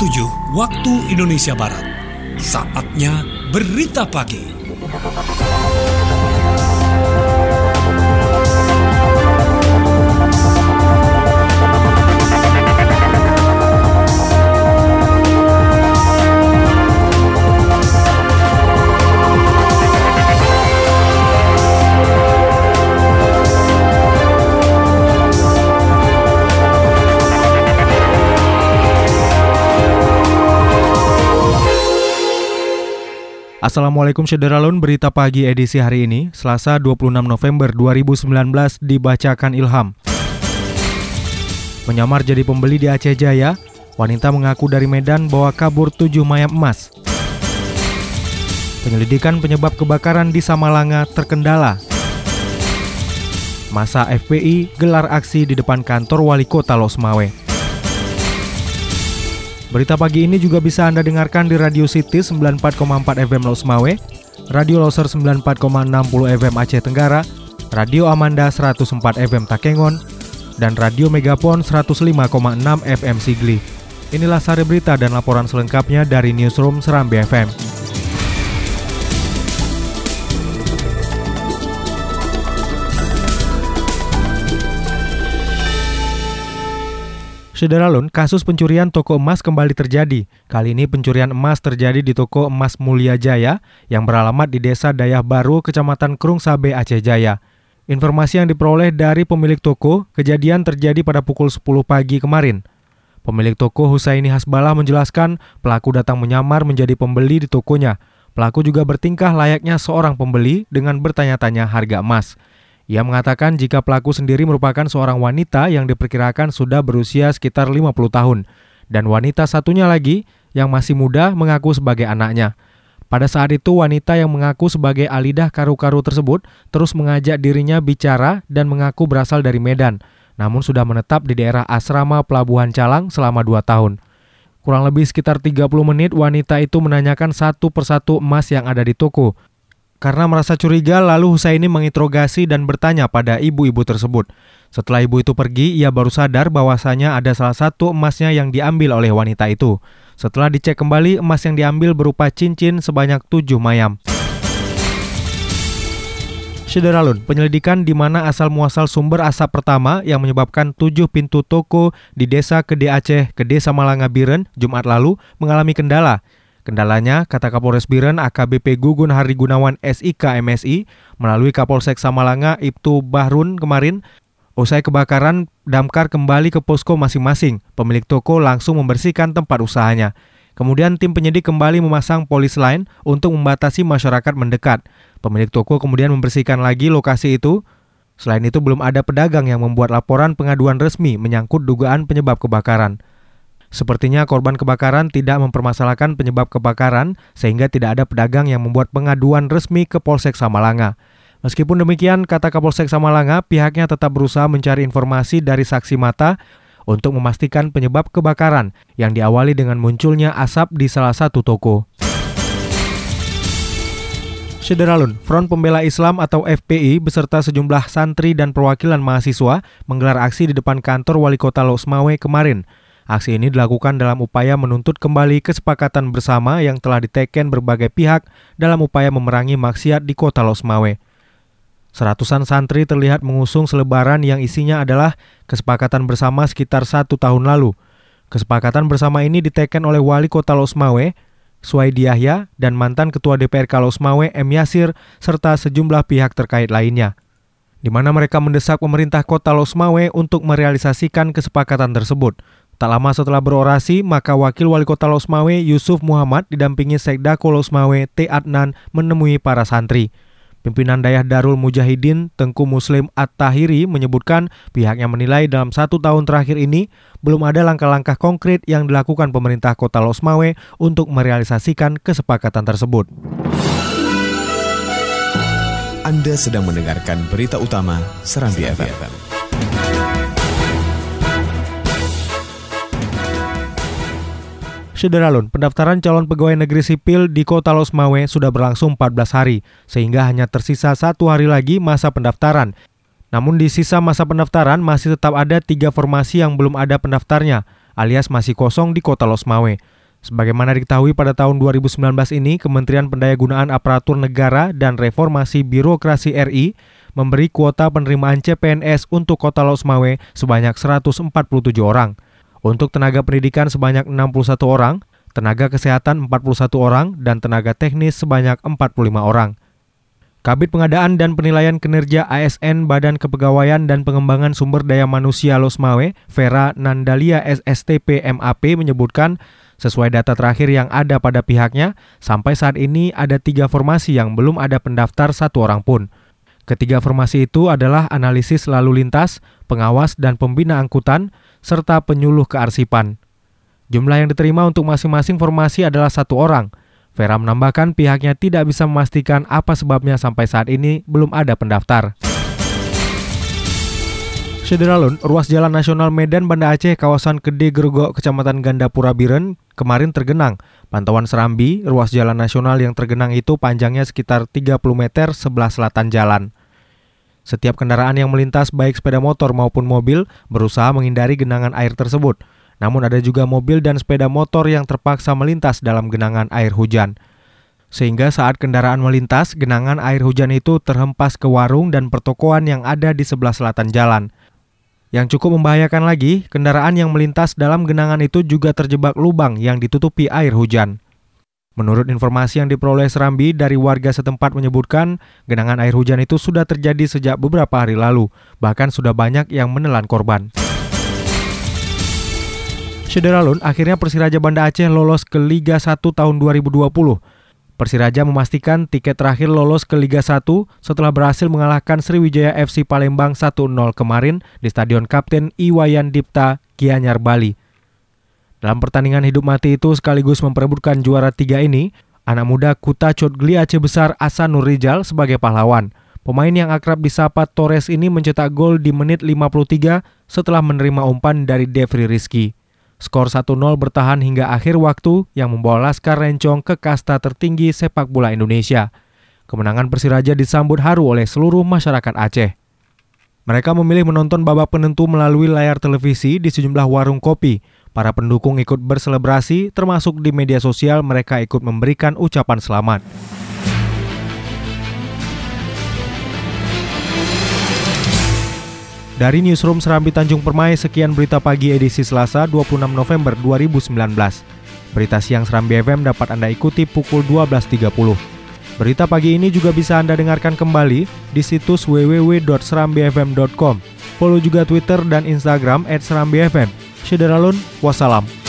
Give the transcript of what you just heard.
7 waktu Indonesia Barat. Saatnya Berita Pagi. Assalamualaikum Syederalun, berita pagi edisi hari ini, Selasa 26 November 2019 dibacakan Ilham. Menyamar jadi pembeli di Aceh Jaya, wanita mengaku dari Medan bawa kabur 7 mayam emas. Penyelidikan penyebab kebakaran di Samalanga terkendala. Massa FPI gelar aksi di depan kantor Wali Kota Losmawe. Berita pagi ini juga bisa Anda dengarkan di Radio City 94,4 FM Losmawe, Radio Loser 94,60 FM Aceh Tenggara, Radio Amanda 104 FM Takengon, dan Radio Megapon 105,6 FM Sigli. Inilah sari berita dan laporan selengkapnya dari Newsroom Serambi FM. Syederalun, kasus pencurian toko emas kembali terjadi. Kali ini pencurian emas terjadi di toko emas Mulia Jaya yang beralamat di Desa Dayah Baru, Kecamatan Krung Sabe, Aceh Jaya. Informasi yang diperoleh dari pemilik toko, kejadian terjadi pada pukul 10 pagi kemarin. Pemilik toko Husaini Hasbalah menjelaskan pelaku datang menyamar menjadi pembeli di tokonya. Pelaku juga bertingkah layaknya seorang pembeli dengan bertanya-tanya harga emas. Ia mengatakan jika pelaku sendiri merupakan seorang wanita yang diperkirakan sudah berusia sekitar 50 tahun. Dan wanita satunya lagi yang masih muda mengaku sebagai anaknya. Pada saat itu wanita yang mengaku sebagai Alidah Karu-Karu tersebut terus mengajak dirinya bicara dan mengaku berasal dari Medan. Namun sudah menetap di daerah asrama Pelabuhan Calang selama 2 tahun. Kurang lebih sekitar 30 menit wanita itu menanyakan satu persatu emas yang ada di toko. Karena merasa curiga, lalu Husaini menginterogasi dan bertanya pada ibu-ibu tersebut. Setelah ibu itu pergi, ia baru sadar bahwasanya ada salah satu emasnya yang diambil oleh wanita itu. Setelah dicek kembali, emas yang diambil berupa cincin sebanyak 7 mayam. Syederalun, penyelidikan di mana asal-muasal sumber asap pertama yang menyebabkan 7 pintu toko di Desa Kede Aceh, Kede Samalanga Biren, Jumat lalu mengalami kendala. Kendalanya, kata Kapolres Biren AKBP Gugun Hari Gunawan SIK MSI melalui Kapolsek Samalanga Ibtu Bahrun kemarin, usai kebakaran, damkar kembali ke posko masing-masing. Pemilik toko langsung membersihkan tempat usahanya. Kemudian tim penyidik kembali memasang polis lain untuk membatasi masyarakat mendekat. Pemilik toko kemudian membersihkan lagi lokasi itu. Selain itu belum ada pedagang yang membuat laporan pengaduan resmi menyangkut dugaan penyebab kebakaran. Sepertinya korban kebakaran tidak mempermasalahkan penyebab kebakaran sehingga tidak ada pedagang yang membuat pengaduan resmi ke Polsek Samalanga. Meskipun demikian, kata Kapolsek Samalanga, pihaknya tetap berusaha mencari informasi dari saksi mata untuk memastikan penyebab kebakaran yang diawali dengan munculnya asap di salah satu toko. Syederalun, Front Pembela Islam atau FPI beserta sejumlah santri dan perwakilan mahasiswa menggelar aksi di depan kantor Wali Kota Losmawe kemarin. Aksi ini dilakukan dalam upaya menuntut kembali kesepakatan bersama yang telah diteken berbagai pihak dalam upaya memerangi maksiat di kota Losmawe. Seratusan santri terlihat mengusung selebaran yang isinya adalah kesepakatan bersama sekitar 1 tahun lalu. Kesepakatan bersama ini diteken oleh Wali Kota Losmawe, Suwaidi Yahya, dan mantan Ketua DPRK Losmawe M. Yasir, serta sejumlah pihak terkait lainnya, di mana mereka mendesak pemerintah kota Losmawe untuk merealisasikan kesepakatan tersebut. Tak lama setelah berorasi, maka Wakil Wali Kota Losmawe Yusuf Muhammad didampingi Sekdako Losmawe T. Adnan menemui para santri. Pimpinan Dayah Darul Mujahidin Tengku Muslim At-Tahiri menyebutkan pihaknya menilai dalam 1 tahun terakhir ini belum ada langkah-langkah konkret yang dilakukan pemerintah kota Losmawe untuk merealisasikan kesepakatan tersebut. Anda sedang mendengarkan berita utama Serambi FM. Syederalun, pendaftaran calon pegawai negeri sipil di Kota Losmawe sudah berlangsung 14 hari, sehingga hanya tersisa 1 hari lagi masa pendaftaran. Namun di sisa masa pendaftaran masih tetap ada 3 formasi yang belum ada pendaftarnya. alias masih kosong di Kota Losmawe. Sebagaimana diketahui pada tahun 2019 ini, Kementerian Pendayagunaan Aparatur Negara dan Reformasi Birokrasi RI memberi kuota penerimaan CPNS untuk Kota Losmawe sebanyak 147 orang. Untuk tenaga pendidikan sebanyak 61 orang, tenaga kesehatan 41 orang, dan tenaga teknis sebanyak 45 orang. Kabid Pengadaan dan Penilaian Kinerja ASN Badan Kepegawaian dan Pengembangan Sumber Daya Manusia Losmawe, Vera Nandalia SSTP MAP menyebutkan, sesuai data terakhir yang ada pada pihaknya, sampai saat ini ada 3 formasi yang belum ada pendaftar 1 orang pun. Ketiga formasi itu adalah analisis lalu lintas, pengawas dan pembina angkutan, serta penyuluh kearsipan. Jumlah yang diterima untuk masing-masing formasi adalah 1 orang. Vera menambahkan pihaknya tidak bisa memastikan apa sebabnya sampai saat ini belum ada pendaftar. Syederalun, ruas Jalan Nasional Medan Banda Aceh kawasan Gede Gerogok Kecamatan Gandapura Biren kemarin tergenang. Pantauan Serambi, ruas Jalan Nasional yang tergenang itu panjangnya sekitar 30 meter sebelah selatan jalan. Setiap kendaraan yang melintas baik sepeda motor maupun mobil berusaha menghindari genangan air tersebut. Namun ada juga mobil dan sepeda motor yang terpaksa melintas dalam genangan air hujan. Sehingga saat kendaraan melintas, genangan air hujan itu terhempas ke warung dan pertokoan yang ada di sebelah selatan jalan. Yang cukup membahayakan lagi, kendaraan yang melintas dalam genangan itu juga terjebak lubang yang ditutupi air hujan. Menurut informasi yang diperoleh Serambi dari warga setempat menyebutkan, genangan air hujan itu sudah terjadi sejak beberapa hari lalu, bahkan sudah banyak yang menelan korban. Syederalun, akhirnya Persiraja Banda Aceh lolos ke Liga 1 tahun 2020. Persiraja memastikan tiket terakhir lolos ke Liga 1 setelah berhasil mengalahkan Sriwijaya FC Palembang 1-0 kemarin di Stadion Kapten Iwayan Dipta, Gianyar, Bali. Dalam pertandingan hidup mati itu sekaligus memperebutkan juara 3 ini, anak muda Kuta Cotgli Aceh Besar Asan Nurrijal sebagai pahlawan. Pemain yang akrab disapa Torres ini mencetak gol di menit 53 setelah menerima umpan dari Devri Rizky. Skor 1-0 bertahan hingga akhir waktu yang membawa Laskar Rencong ke kasta tertinggi sepak bola Indonesia. Kemenangan Persiraja disambut haru oleh seluruh masyarakat Aceh. Mereka memilih menonton babak penentu melalui layar televisi di sejumlah warung kopi. Para pendukung ikut berselebrasi, termasuk di media sosial mereka ikut memberikan ucapan selamat. Dari Newsroom Serambi Tanjung Permai, sekian berita pagi edisi Selasa 26 November 2019. Berita siang Serambi FM dapat Anda ikuti pukul 12.30. Berita pagi ini juga bisa Anda dengarkan kembali di situs www.serambifm.com. Follow juga Twitter dan Instagram @serambifm. Syederalun, wassalam.